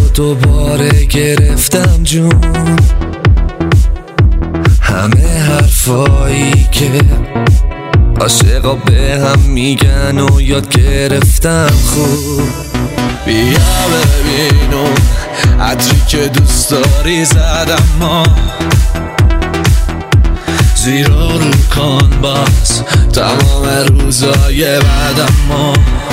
دوباره گرفتم جون، همه حرفایی که عاشقا به هم میگن و یاد گرفتم خوب. بیا ببینم عطری که دوست داری زدم ما، زیرا رو کن باز تمام روزای بعدم ما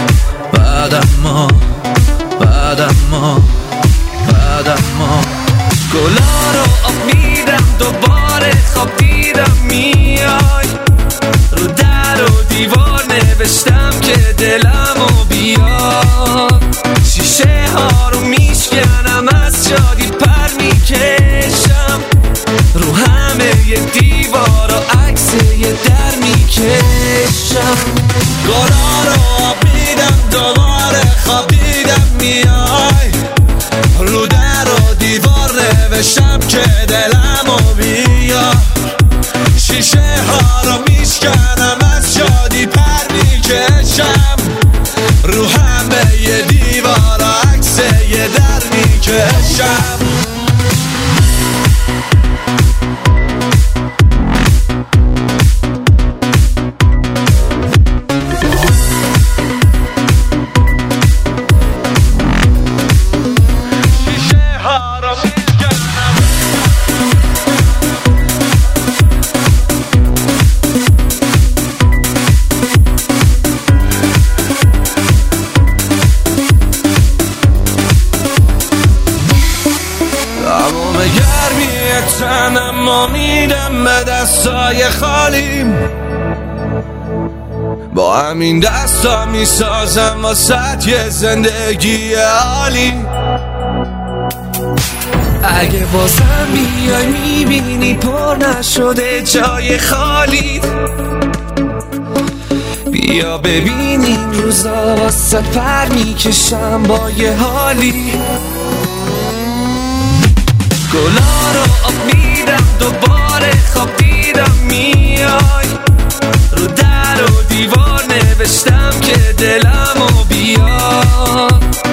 گلا رو آب میدم دوباره خواب دیدم میای، رو در و دیوار نوشتم که دلمو بیار، شیشه ها رو میشکنم از شادی پر میکشم، رو همه ی دیوار و عکس یه در میکشم. گلا رو آب میدم دوباره خواب دیدم میای، رو در و دیوار نوشتم که دلمو بیار، شیشه ها رو میشکنم از شادی پر میکشم، رو همه ی دیوار و عکس یه در میکشم. تنم ما میدم به دستای خالیم، با همین دستا میسازم واسه یه زندگی عالی. اگه بازم بیای میبینی پر نشده جای خالی، بیا ببینیم روزا واسه پر میکشم با یه حالی. گلا رو آب میدم دوباره خواب دیدم میای، رو در و دیوار نوشتم که دلمو بیار،